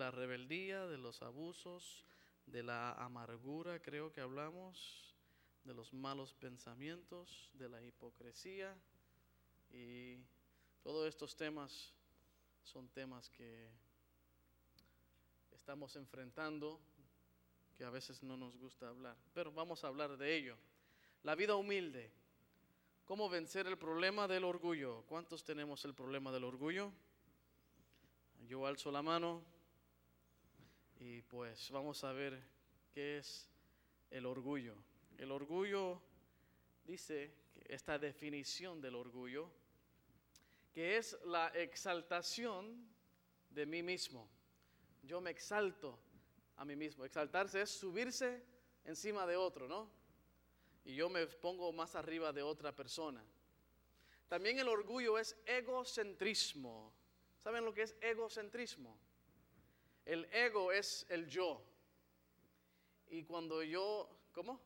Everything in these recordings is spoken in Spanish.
la rebeldía, de los abusos, de la amargura, creo que hablamos, de los malos pensamientos, de la hipocresía, y todos estos temas son temas que estamos enfrentando, que a veces no nos gusta hablar, pero vamos a hablar de ello. La vida humilde. ¿Cómo vencer el problema del orgullo? ¿Cuántos tenemos el problema del orgullo? Yo alzo la mano y pues vamos a ver qué es el orgullo. El orgullo dice, esta definición del orgullo, que es la exaltación de mí mismo. Yo me exalto a mí mismo. Exaltarse es subirse encima de otro, ¿no? Y yo me pongo más arriba de otra persona. También el orgullo es egocentrismo. ¿Saben lo que es egocentrismo? El ego es el yo. Y cuando yo, ¿cómo?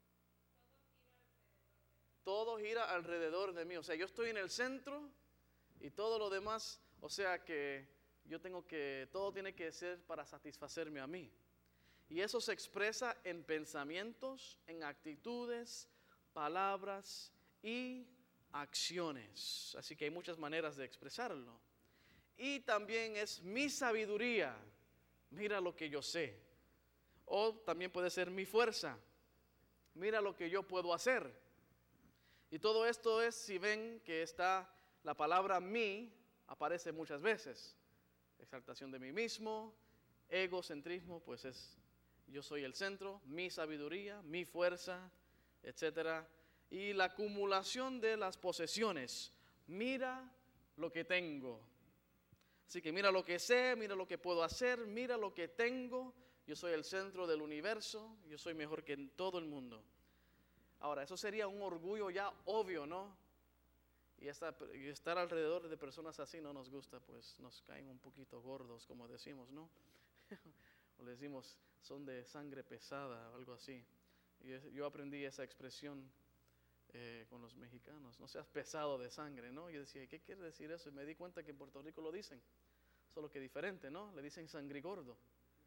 Todo gira alrededor de mí. O sea, yo estoy en el centro y todo lo demás, o sea que yo tengo que, todo tiene que ser para satisfacerme a mí. Y eso se expresa en pensamientos, en actitudes, palabras y acciones. Así que hay muchas maneras de expresarlo. Y también es mi sabiduría. Mira lo que yo sé. O también puede ser mi fuerza. Mira lo que yo puedo hacer. Y todo esto es, si ven que está la palabra mí, aparece muchas veces. Exaltación de mí mismo, egocentrismo, pues es yo soy el centro, mi sabiduría, mi fuerza, etcétera. Y la acumulación de las posesiones. Mira lo que tengo. Así que mira lo que sé, mira lo que puedo hacer, mira lo que tengo. Yo soy el centro del universo, yo soy mejor que en todo el mundo. Ahora, eso sería un orgullo ya obvio, ¿no? Y estar alrededor de personas así no nos gusta, pues nos caen un poquito gordos, como decimos, ¿no? O le decimos, son de sangre pesada o algo así. Y yo aprendí esa expresión con los mexicanos, no seas pesado de sangre, ¿no? Yo decía, ¿qué quiere decir eso? Y me di cuenta que en Puerto Rico lo dicen, solo que diferente, ¿no? Le dicen sangrigordo.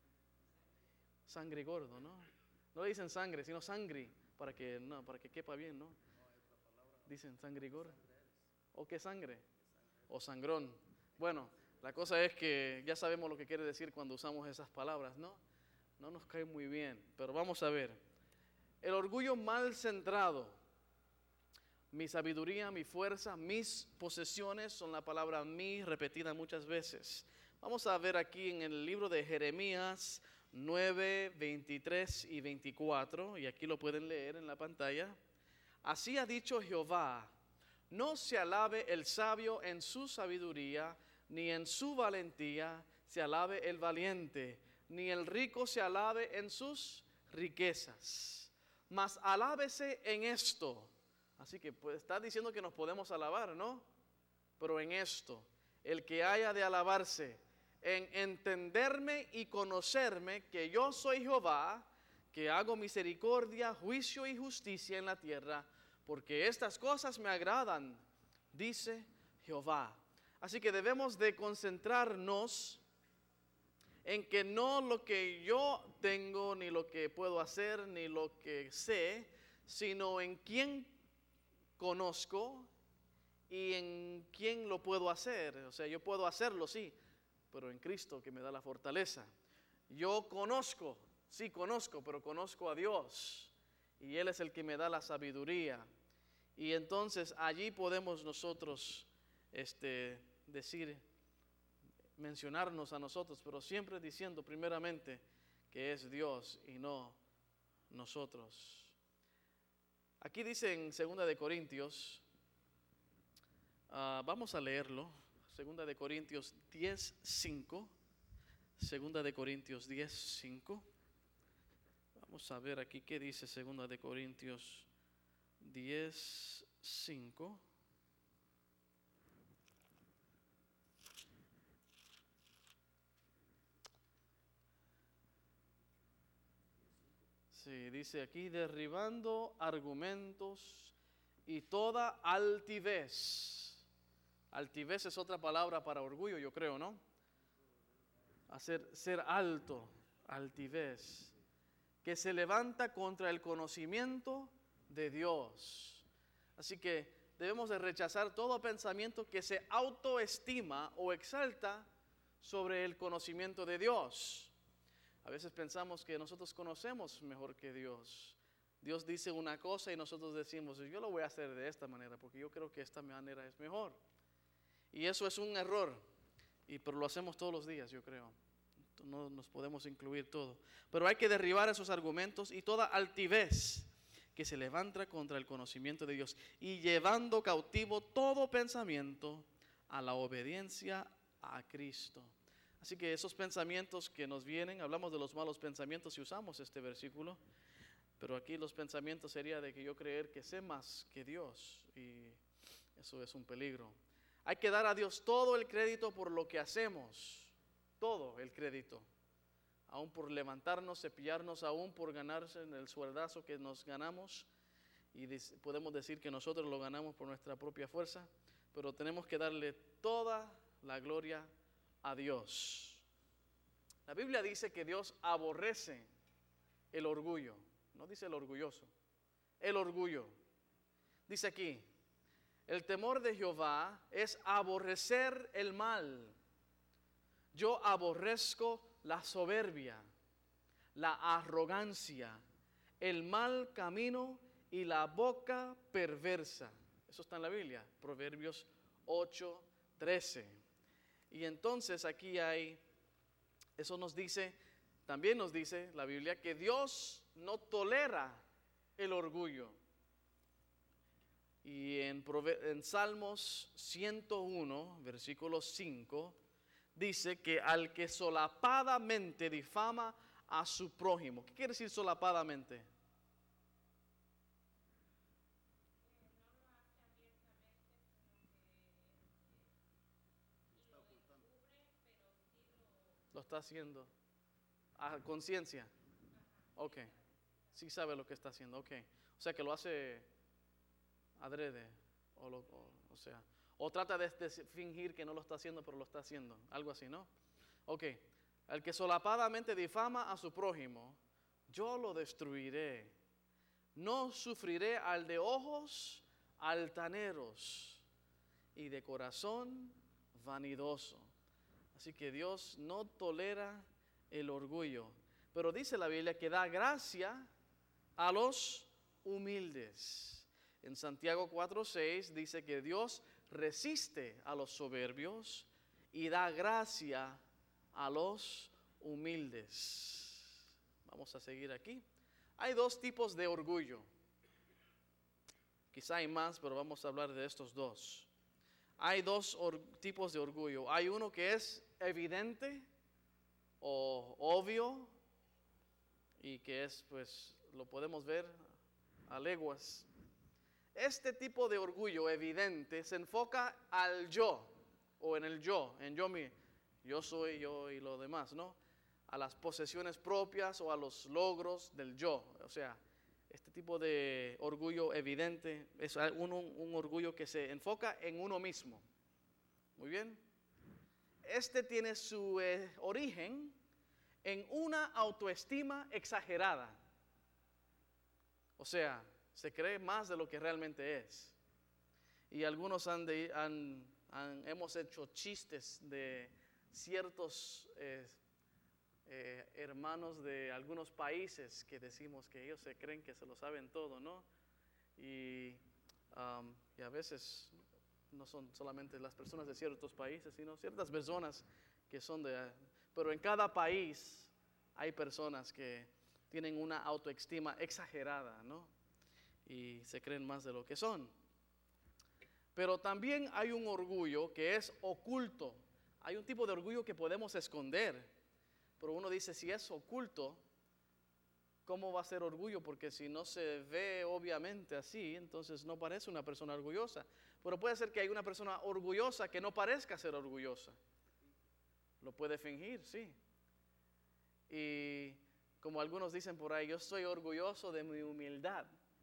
Sangrigordo, ¿no? No le dicen sangre, sino sangri, para que quepa bien, ¿no? Dicen sangrigordo. ¿O qué sangre? O sangrón. Bueno, la cosa es que ya sabemos lo que quiere decir cuando usamos esas palabras, ¿no? No nos cae muy bien, pero vamos a ver. El orgullo mal centrado. Mi sabiduría, mi fuerza, mis posesiones son la palabra mí repetida muchas veces. Vamos a ver aquí en el libro de Jeremías 9, 23 y 24, y aquí lo pueden leer en la pantalla. Así ha dicho Jehová, no se alabe el sabio en su sabiduría, ni en su valentía se alabe el valiente, ni el rico se alabe en sus riquezas. Mas alábese en esto. Así que pues, está diciendo que nos podemos alabar, ¿no? Pero en esto, el que haya de alabarse, en entenderme y conocerme que yo soy Jehová, que hago misericordia, juicio y justicia en la tierra, porque estas cosas me agradan, dice Jehová. Así que debemos de concentrarnos en que no lo que yo tengo, ni lo que puedo hacer, ni lo que sé, sino en quién conozco y en quién lo puedo hacer. O sea, yo puedo hacerlo, sí, pero en Cristo que me da la fortaleza. Yo conozco, sí conozco, pero conozco a Dios y Él es el que me da la sabiduría. Y entonces allí podemos nosotros decir, mencionarnos a nosotros, pero siempre diciendo primeramente que es Dios y no nosotros. Aquí dice en 2 de Corintios, vamos a leerlo, 2 de Corintios 10:5, 2 de Corintios 10:5. Vamos a ver aquí qué dice 2 de Corintios 10:5. Sí, dice aquí, derribando argumentos y toda altivez. Altivez es otra palabra para orgullo, yo creo, ¿no? ser alto, altivez, que se levanta contra el conocimiento de Dios. Así que debemos de rechazar todo pensamiento que se autoestima o exalta sobre el conocimiento de Dios. A veces pensamos que nosotros conocemos mejor que Dios. Dios dice una cosa y nosotros decimos, yo lo voy a hacer de esta manera porque yo creo que esta manera es mejor. Y eso es un error, pero lo hacemos todos los días, yo creo. No nos podemos incluir todo. Pero hay que derribar esos argumentos y toda altivez que se levanta contra el conocimiento de Dios y llevando cautivo todo pensamiento a la obediencia a Cristo. Así que esos pensamientos que nos vienen, hablamos de los malos pensamientos y usamos este versículo, pero aquí los pensamientos sería de que yo creer que sé más que Dios y eso es un peligro. Hay que dar a Dios todo el crédito por lo que hacemos, todo el crédito, aún por levantarnos, cepillarnos, aún por ganarse en el sueldazo que nos ganamos y podemos decir que nosotros lo ganamos por nuestra propia fuerza, pero tenemos que darle toda la gloria a Dios. La Biblia dice que Dios aborrece el orgullo, no dice el orgulloso, el orgullo. Dice aquí, el temor de Jehová es aborrecer el mal. Yo aborrezco la soberbia, la arrogancia, el mal camino y la boca perversa. Eso está en la Biblia, Proverbios 8:13. Y entonces aquí eso nos dice, también nos dice la Biblia que Dios no tolera el orgullo. Y en Salmos 101, versículo 5, dice que al que solapadamente difama a su prójimo. ¿Qué quiere decir solapadamente? Lo está haciendo a conciencia. Ok. Sí sabe lo que está haciendo. Ok. O sea que lo hace adrede. O trata de fingir que no lo está haciendo, pero lo está haciendo. Algo así, ¿no? Ok. Al que solapadamente difama a su prójimo, yo lo destruiré. No sufriré al de ojos altaneros y de corazón vanidoso. Así que Dios no tolera el orgullo. Pero dice la Biblia que da gracia a los humildes. En Santiago 4:6 dice que Dios resiste a los soberbios y da gracia a los humildes. Vamos a seguir aquí. Hay dos tipos de orgullo. Quizá hay más, pero vamos a hablar de estos dos. Hay dos tipos de orgullo. Hay uno que es evidente o obvio y que es, pues, lo podemos ver a leguas. Este tipo de orgullo evidente se enfoca al yo o en el yo, yo soy yo y lo demás, ¿no? A las posesiones propias o a los logros del yo. O sea, este tipo de orgullo evidente es un orgullo que se enfoca en uno mismo. Muy bien. Este tiene su origen en una autoestima exagerada. O sea, se cree más de lo que realmente es. Y algunos hemos hecho chistes de ciertos hermanos de algunos países que decimos que ellos se creen que se lo saben todo, ¿no? Y a veces no son solamente las personas de ciertos países, sino ciertas personas que son pero en cada país hay personas que tienen una autoestima exagerada, ¿no? Y se creen más de lo que son. Pero también hay un orgullo que es oculto. Hay un tipo de orgullo que podemos esconder. Pero uno dice, si es oculto, ¿cómo va a ser orgullo? Porque si no se ve obviamente así, entonces no parece una persona orgullosa. Pero puede ser que hay una persona orgullosa que no parezca ser orgullosa. Lo puede fingir, sí. Y como algunos dicen por ahí, yo estoy orgulloso de mi humildad.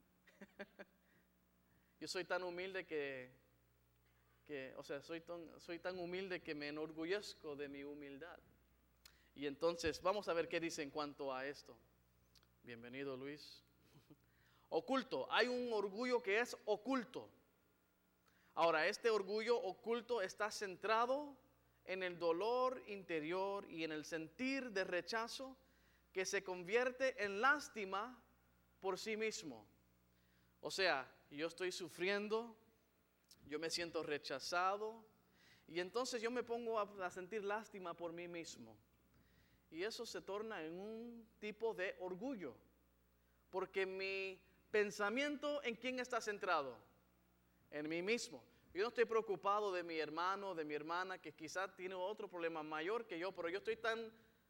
Yo soy tan humilde soy tan humilde que me enorgullezco de mi humildad. Y entonces vamos a ver qué dice en cuanto a esto. Bienvenido, Luis. Oculto. Hay un orgullo que es oculto. Ahora, este orgullo oculto está centrado en el dolor interior y en el sentir de rechazo que se convierte en lástima por sí mismo. O sea, yo estoy sufriendo, yo me siento rechazado y entonces yo me pongo a sentir lástima por mí mismo. Y eso se torna en un tipo de orgullo, porque mi pensamiento, ¿en quién está centrado? En mí mismo. Yo no estoy preocupado de mi hermano, de mi hermana, que quizás tiene otro problema mayor que yo, pero yo estoy tan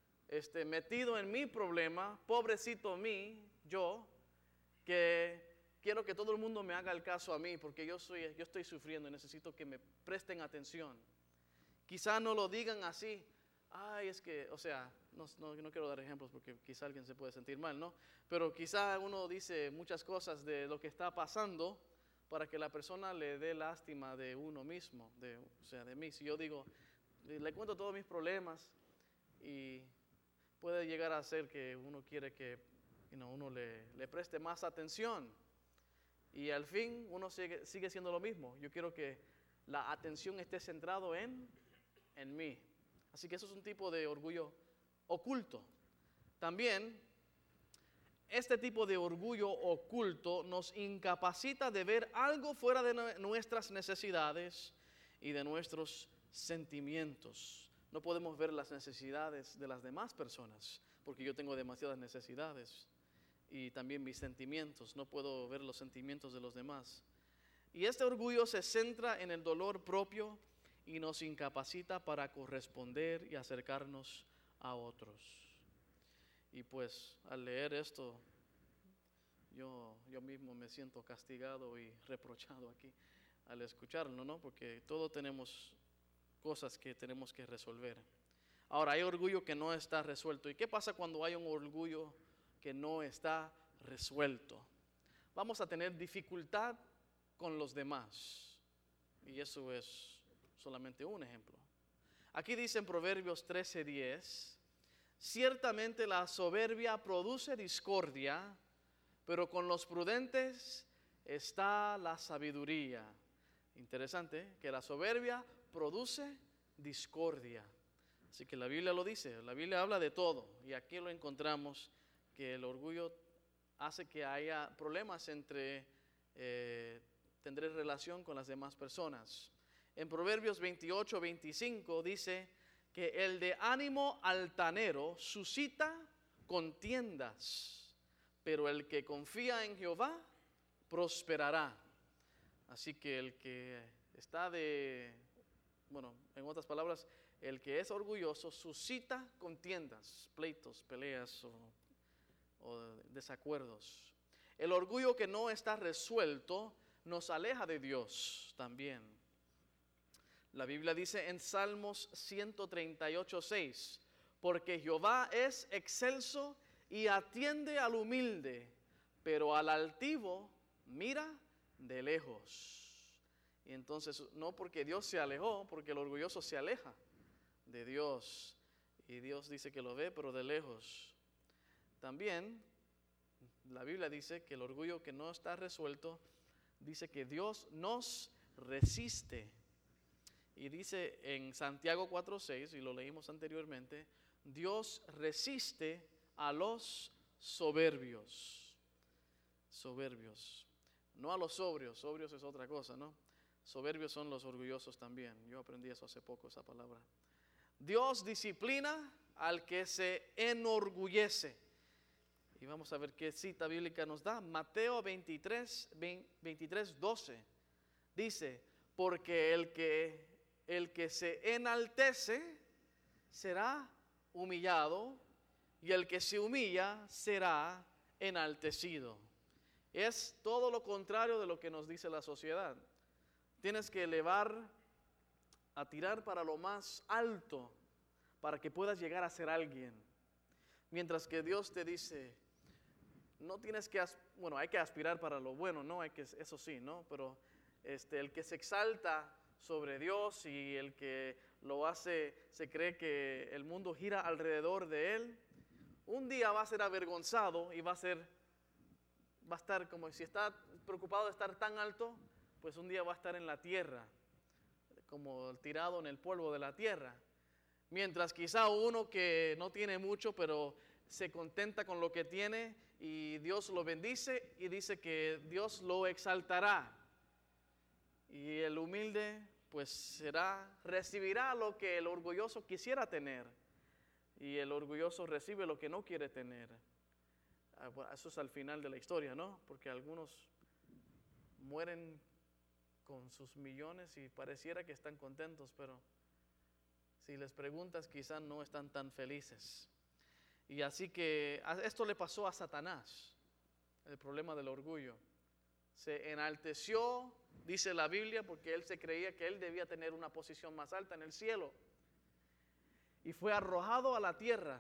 metido en mi problema, pobrecito mí, yo, que quiero que todo el mundo me haga el caso a mí, porque yo estoy sufriendo y necesito que me presten atención. Quizás no lo digan así, ay, es que, o sea, no quiero dar ejemplos porque quizá alguien se puede sentir mal, ¿no? Pero quizá uno dice muchas cosas de lo que está pasando para que la persona le dé lástima de uno mismo, o sea, de mí. Si yo digo, le cuento todos mis problemas y puede llegar a ser que uno quiere que uno le preste más atención y al fin uno sigue siendo lo mismo. Yo quiero que la atención esté centrado en mí. Así que eso es un tipo de orgullo oculto. También este tipo de orgullo oculto nos incapacita de ver algo fuera de nuestras necesidades y de nuestros sentimientos. No podemos ver las necesidades de las demás personas, porque yo tengo demasiadas necesidades. Y también mis sentimientos, no puedo ver los sentimientos de los demás. Y este orgullo se centra en el dolor propio y nos incapacita para corresponder y acercarnos a otros. Y pues al leer esto, yo mismo me siento castigado y reprochado aquí al escucharlo, ¿no? Porque todos tenemos cosas que tenemos que resolver. Ahora, hay orgullo que no está resuelto. ¿Y qué pasa cuando hay un orgullo que no está resuelto? Vamos a tener dificultad con los demás. Y eso es solamente un ejemplo. Aquí dice en Proverbios 13:10, ciertamente la soberbia produce discordia, pero con los prudentes está la sabiduría. Interesante, que la soberbia produce discordia. Así que la Biblia lo dice, la Biblia habla de todo. Y aquí lo encontramos, que el orgullo hace que haya problemas entre tener relación con las demás personas. En Proverbios 28:25 dice que el de ánimo altanero suscita contiendas, pero el que confía en Jehová prosperará. Así que el que está en otras palabras, el que es orgulloso suscita contiendas, pleitos, peleas o desacuerdos. El orgullo que no está resuelto nos aleja de Dios también. La Biblia dice en Salmos 138:6, porque Jehová es excelso y atiende al humilde, pero al altivo mira de lejos. Y entonces, no porque Dios se alejó, porque el orgulloso se aleja de Dios. Y Dios dice que lo ve, pero de lejos. También, la Biblia dice que el orgullo que no está resuelto, dice que Dios nos resiste. Y dice en Santiago 4:6, y lo leímos anteriormente, Dios resiste a los soberbios. Soberbios. No a los sobrios, sobrios es otra cosa, ¿no? Soberbios son los orgullosos también. Yo aprendí eso hace poco, esa palabra. Dios disciplina al que se enorgullece. Y vamos a ver qué cita bíblica nos da. Mateo 23:12 dice, porque el que se enaltece será humillado y el que se humilla será enaltecido. Es todo lo contrario de lo que nos dice la sociedad. Tienes que a tirar para lo más alto para que puedas llegar a ser alguien. Mientras que Dios te dice, no tienes que, hay que aspirar para lo bueno, ¿no? Eso sí, ¿no? Pero el que se exalta sobre Dios y el que se cree que el mundo gira alrededor de él, un día va a ser avergonzado y va a estar como si está preocupado de estar tan alto, pues un día va a estar en la tierra, como tirado en el polvo de la tierra. Mientras quizá uno que no tiene mucho, pero se contenta con lo que tiene y Dios lo bendice y dice que Dios lo exaltará. Y el humilde pues recibirá lo que el orgulloso quisiera tener. Y el orgulloso recibe lo que no quiere tener. Bueno, eso es al final de la historia, ¿no? Porque algunos mueren con sus millones y pareciera que están contentos, pero si les preguntas quizás no están tan felices. Y así que esto le pasó a Satanás, el problema del orgullo. Se enalteció, dice la Biblia, porque él se creía que él debía tener una posición más alta en el cielo. Y fue arrojado a la tierra.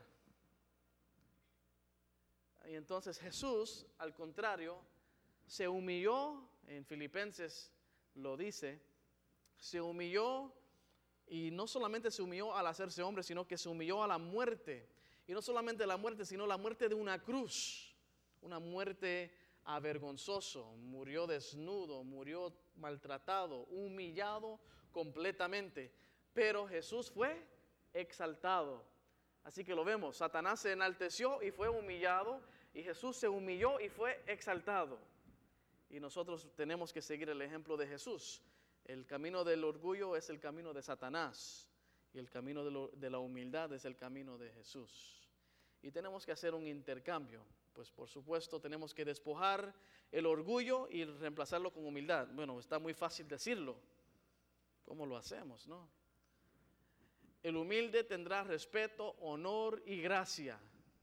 Y entonces Jesús, al contrario, se humilló, en Filipenses lo dice, se humilló y no solamente se humilló al hacerse hombre, sino que se humilló a la muerte. Y no solamente la muerte, sino la muerte de una cruz, una muerte avergonzoso, murió desnudo, murió maltratado, humillado completamente. Pero Jesús fue exaltado. Así que lo vemos, Satanás se enalteció y fue humillado, y Jesús se humilló y fue exaltado. Y nosotros tenemos que seguir el ejemplo de Jesús. El camino del orgullo es el camino de Satanás, y el camino de la humildad es el camino de Jesús. Y tenemos que hacer un intercambio. Pues por supuesto tenemos que despojar el orgullo y reemplazarlo con humildad. Bueno, está muy fácil decirlo. ¿Cómo lo hacemos, no? El humilde tendrá respeto, honor y gracia.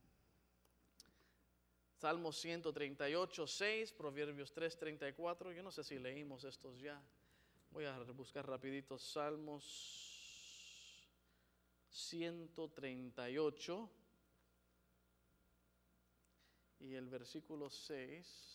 Salmos 138, 6, Proverbios 3, 34. Yo no sé si leímos estos ya. Voy a buscar rapidito Salmos 138 y el versículo 6.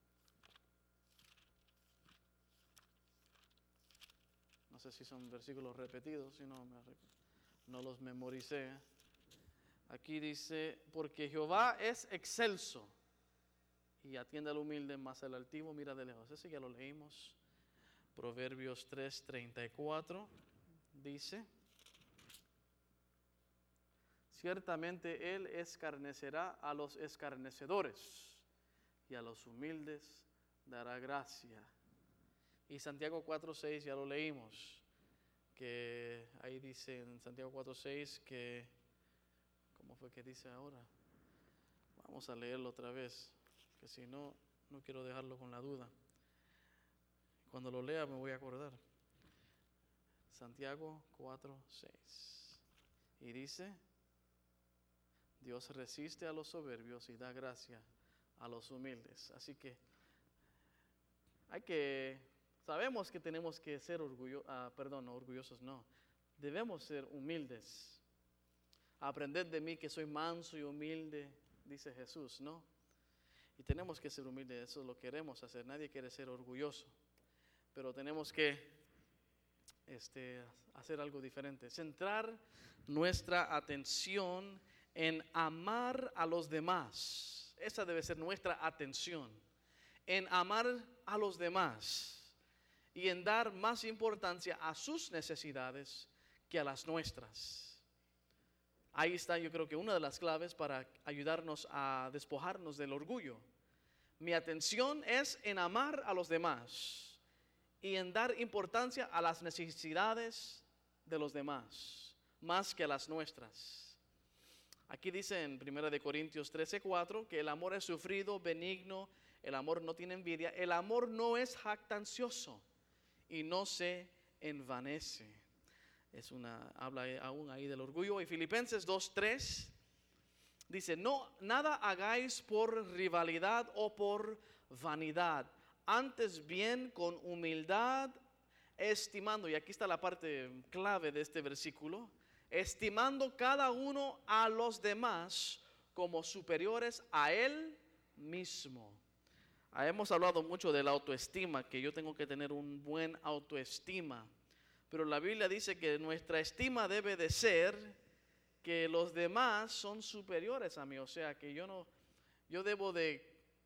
No sé si son versículos repetidos, si no los memoricé. Aquí dice, porque Jehová es excelso y atiende al humilde, mas al altivo mira de lejos. Ese ya lo leímos. Proverbios 3, 34 dice, ciertamente Él escarnecerá a los escarnecedores y a los humildes dará gracia. Y Santiago 4, 6 ya lo leímos, que ahí dice en Santiago 4, 6 que, ¿cómo fue que dice ahora? Vamos a leerlo otra vez, que si no, no quiero dejarlo con la duda. Cuando lo lea me voy a acordar. Santiago 4, 6. Y dice, Dios resiste a los soberbios y da gracia a los humildes. Así que sabemos que tenemos que ser orgullosos no. Debemos ser humildes. Aprended de mí que soy manso y humilde, dice Jesús, ¿no? Y tenemos que ser humildes, eso lo queremos hacer. Nadie quiere ser orgulloso. Pero tenemos que hacer algo diferente. Centrar nuestra atención en amar a los demás. Esa debe ser nuestra atención. En amar a los demás y en dar más importancia a sus necesidades que a las nuestras. Ahí está, yo creo que una de las claves para ayudarnos a despojarnos del orgullo. Mi atención es en amar a los demás y en dar importancia a las necesidades de los demás, más que a las nuestras. Aquí dice en 1 Corintios 13:4 que el amor es sufrido, benigno, el amor no tiene envidia, el amor no es jactancioso y no se envanece. Habla aún ahí del orgullo. Y Filipenses 2:3 dice, nada hagáis por rivalidad o por vanidad, antes bien con humildad, estimando, y aquí está la parte clave de este versículo, estimando cada uno a los demás como superiores a él mismo. Hemos hablado mucho de la autoestima, que yo tengo que tener un buen autoestima, Pero la Biblia dice que nuestra estima debe de ser que los demás son superiores a mí. O sea, que yo debo de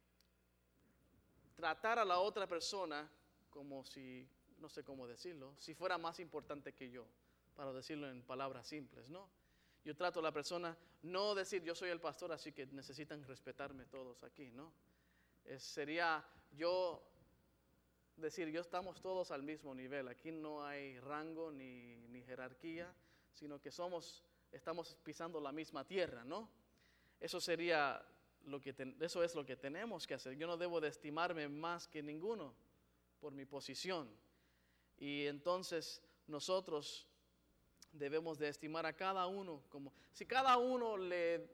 tratar a la otra persona como si, no sé cómo decirlo, si fuera más importante que yo, para decirlo en palabras simples, ¿no? Yo trato a la persona, no decir yo soy el pastor, así que necesitan respetarme todos aquí, ¿no? Sería yo decir, yo estamos todos al mismo nivel, aquí no hay rango ni jerarquía, sino que estamos pisando la misma tierra, ¿no? Eso sería eso es lo que tenemos que hacer. Yo no debo de estimarme más que ninguno por mi posición. Y entonces nosotros debemos de estimar a cada uno como si cada uno le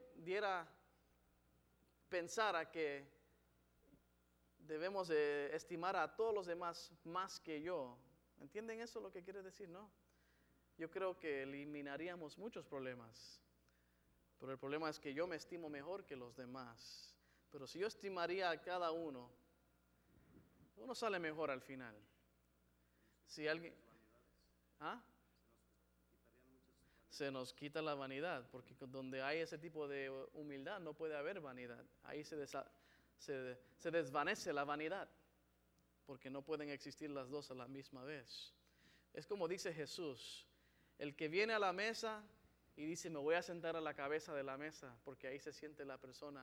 pensara que debemos de estimar a todos los demás más que yo. ¿Entienden eso lo que quiere decir, no? Yo creo que eliminaríamos muchos problemas. Pero el problema es que yo me estimo mejor que los demás. Pero si yo estimaría a cada uno sale mejor al final. Si alguien... ¿Ah? Se nos quita la vanidad, porque donde hay ese tipo de humildad no puede haber vanidad. Ahí se desvanece la vanidad, porque no pueden existir las dos a la misma vez. Es como dice Jesús, el que viene a la mesa y dice, me voy a sentar a la cabeza de la mesa, porque ahí se sienta la persona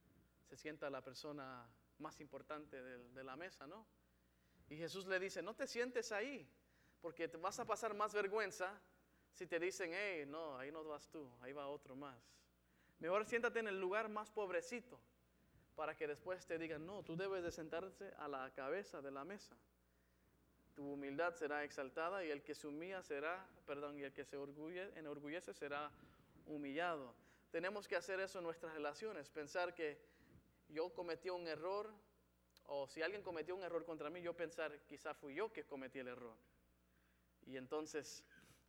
más importante de la mesa, ¿no? Y Jesús le dice, no te sientes ahí, porque te vas a pasar más vergüenza si te dicen, hey, no, ahí no vas tú, ahí va otro más. Mejor siéntate en el lugar más pobrecito, para que después te digan, no, tú debes de sentarte a la cabeza de la mesa. Tu humildad será exaltada y el que se humilla y el que se enorgullece será humillado. Tenemos que hacer eso en nuestras relaciones, pensar que yo cometí un error, o si alguien cometió un error contra mí, yo pensar, quizá fui yo que cometí el error. Y entonces,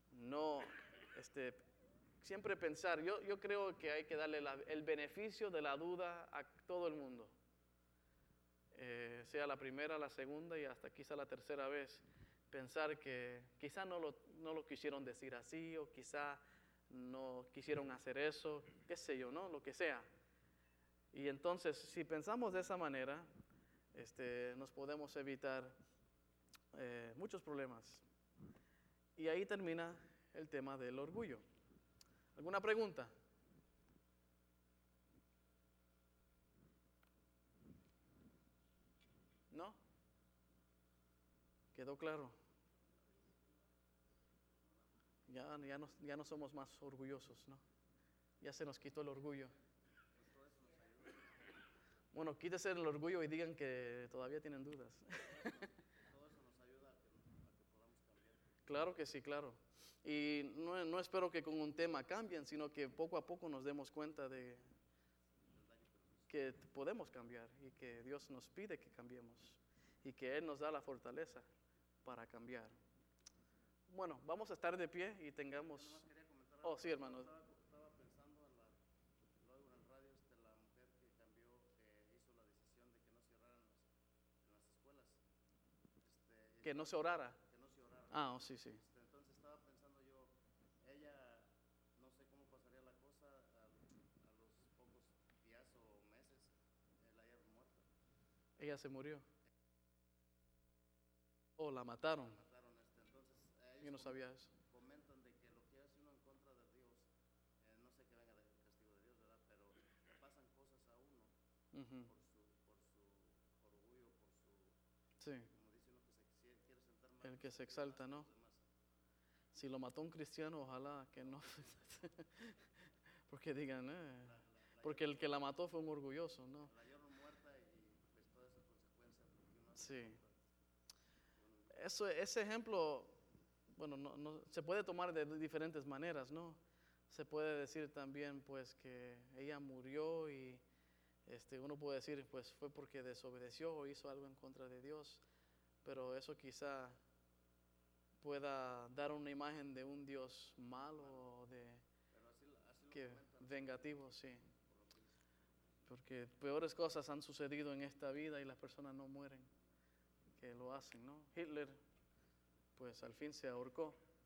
siempre pensar, yo creo que hay que darle el beneficio de la duda a todo el mundo. Sea la primera, la segunda y hasta quizá la tercera vez, pensar que quizá no lo quisieron decir así, o quizá no quisieron hacer eso, qué sé yo, ¿no? Lo que sea. Y entonces, si pensamos de esa manera, nos podemos evitar muchos problemas. Y ahí termina el tema del orgullo. ¿Alguna pregunta? ¿No? ¿Quedó claro? Ya no somos más orgullosos, ¿no? Ya se nos quitó el orgullo. Bueno, quítese el orgullo y digan que todavía tienen dudas. Todo eso nos ayuda a que podamos cambiar. Claro que sí, claro. Y no espero que con un tema cambien, sino que poco a poco nos demos cuenta de que podemos cambiar y que Dios nos pide que cambiemos y que Él nos da la fortaleza para cambiar. Bueno, vamos a estar de pie y tengamos... Oh, sí, hermano. Estaba pensando luego en el radio, la mujer que cambió, que hizo la decisión de que no cerraran en las escuelas. Que no se orara. Que no se orara. Ah, oh, sí, sí. Entonces estaba pensando yo, ella, no sé cómo pasaría la cosa, a los pocos días o meses, la hallaron muerta. Ella se murió. Oh, la mataron. Entonces, yo no sabía eso. Comentan de que lo que hace uno en contra de Dios, no sé que venga del castigo de Dios, ¿verdad? Pero le pasan cosas a uno por su orgullo, sí. Como dice uno, que se quiere sentar mal. El que se exalta, ¿no? Si lo mató un cristiano, ojalá que no. Porque digan, porque el que la mató fue un orgulloso, ¿no? La hallaron muerta y pues toda esa consecuencia. Sí. Ese ejemplo, bueno, no, se puede tomar de diferentes maneras, ¿no? Se puede decir también, pues, que ella murió y uno puede decir, pues, fue porque desobedeció o hizo algo en contra de Dios, pero eso quizá pueda dar una imagen de un Dios malo o vengativo, sí. Porque peores cosas han sucedido en esta vida y las personas no mueren, que lo hacen, ¿no? Hitler, pues al fin se ahorcó.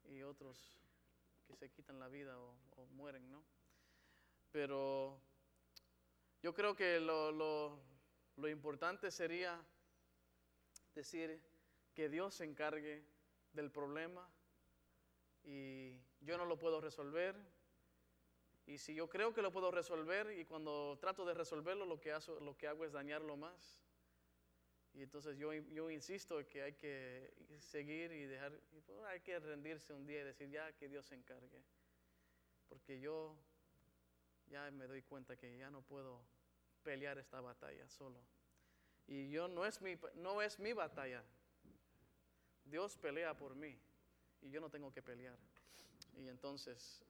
y otros que se quitan la vida o mueren, ¿no? Pero yo creo que lo importante sería decir que Dios se encargue del problema y yo no lo puedo resolver. Y si yo creo que lo puedo resolver y cuando trato de resolverlo lo que hago es dañarlo más. Y entonces yo insisto que hay que seguir y dejar, hay que rendirse un día y decir ya que Dios se encargue. Porque yo ya me doy cuenta que ya no puedo pelear esta batalla solo. Y no es mi batalla. Dios pelea por mí y yo no tengo que pelear. Y entonces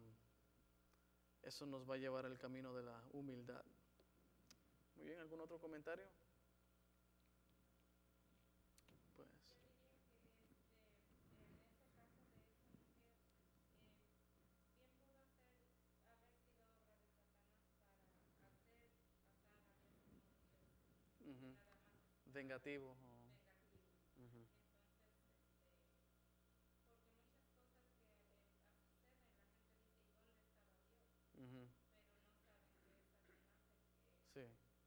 eso nos va a llevar al camino de la humildad. Muy bien, ¿algún otro comentario? Pues. Ujú. Vengativo. Ujú. Ujú. Sí,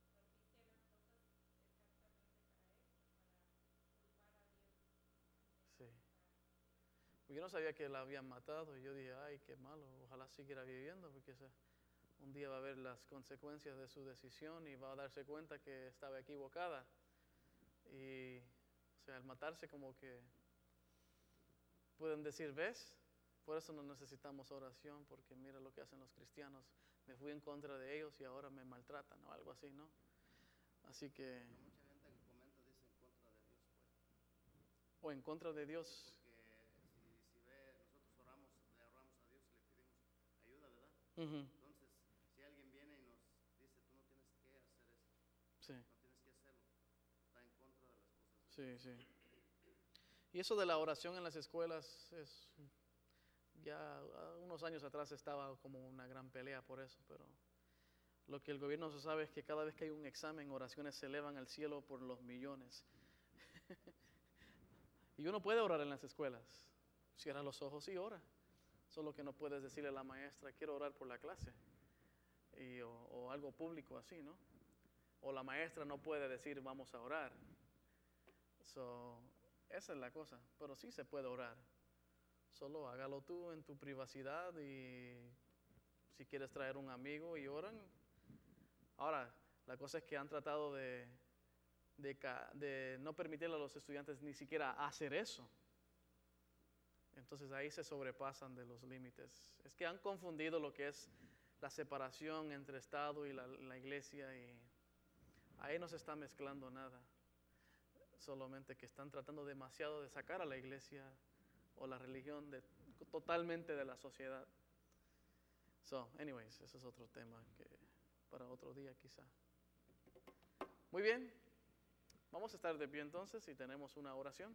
sí. Yo no sabía que la habían matado y yo dije, ay, qué malo, ojalá siguiera viviendo porque un día va a ver las consecuencias de su decisión y va a darse cuenta que estaba equivocada. Y, o sea, al matarse como que pueden decir, ¿ves? Por eso no necesitamos oración, porque mira lo que hacen los cristianos. Me fui en contra de ellos y ahora me maltratan o algo así, ¿no? Así que... Pero mucha gente que comenta dice en contra de Dios, pues. O en contra de Dios. Porque si ve, nosotros oramos, le oramos a Dios y le pedimos ayuda, ¿verdad? Uh-huh. Entonces, si alguien viene y nos dice, tú no tienes que hacer esto, Sí, no tienes que hacerlo, está en contra de las cosas. sí, sí. Y eso de la oración en las escuelas es... Ya unos años atrás estaba como una gran pelea por eso, pero lo que el gobierno sabe es que cada vez que hay un examen, oraciones se elevan al cielo por los millones. Y uno puede orar en las escuelas. Cierra los ojos y ora. Solo que no puedes decirle a la maestra, quiero orar por la clase. O algo público así, ¿no? O la maestra no puede decir, vamos a orar. Esa es la cosa. Pero sí se puede orar. Solo hágalo tú en tu privacidad y si quieres traer un amigo y oran. Ahora, la cosa es que han tratado de no permitirle a los estudiantes ni siquiera hacer eso. Entonces ahí se sobrepasan de los límites. Es que han confundido lo que es la separación entre Estado y la iglesia y ahí no se está mezclando nada. Solamente que están tratando demasiado de sacar a la iglesia o la religión totalmente de la sociedad. Anyways, ese es otro tema que para otro día quizá. Muy bien, vamos a estar de pie entonces y tenemos una oración.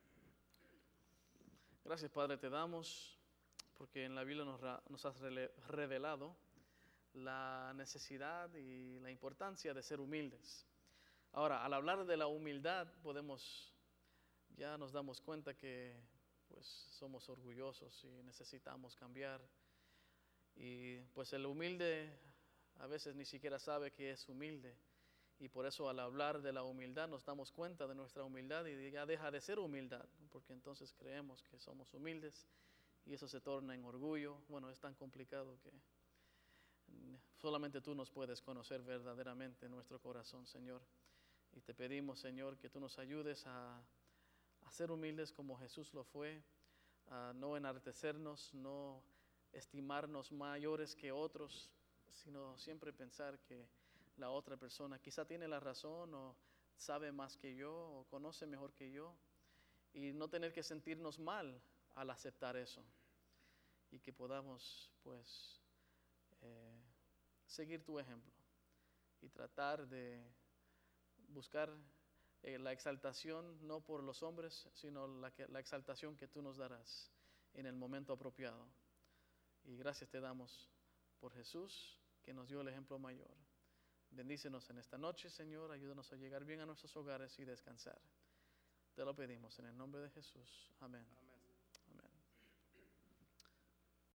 Gracias, Padre, te damos porque en la Biblia nos has revelado la necesidad y la importancia de ser humildes. Ahora, al hablar de la humildad, ya nos damos cuenta que pues somos orgullosos y necesitamos cambiar. Y pues el humilde a veces ni siquiera sabe que es humilde. Y por eso al hablar de la humildad nos damos cuenta de nuestra humildad y ya deja de ser humildad, porque entonces creemos que somos humildes y eso se torna en orgullo. Bueno, es tan complicado que solamente tú nos puedes conocer verdaderamente nuestro corazón, Señor. Y te pedimos, Señor, que tú nos ayudes a ser humildes como Jesús lo fue, a no enaltecernos, no estimarnos mayores que otros, sino siempre pensar que la otra persona quizá tiene la razón o sabe más que yo o conoce mejor que yo y no tener que sentirnos mal al aceptar eso y que podamos pues seguir tu ejemplo y tratar de buscar la exaltación no por los hombres, sino la exaltación que tú nos darás en el momento apropiado. Y gracias te damos por Jesús, que nos dio el ejemplo mayor. Bendícenos en esta noche, Señor, ayúdanos a llegar bien a nuestros hogares y descansar. Te lo pedimos en el nombre de Jesús. Amén.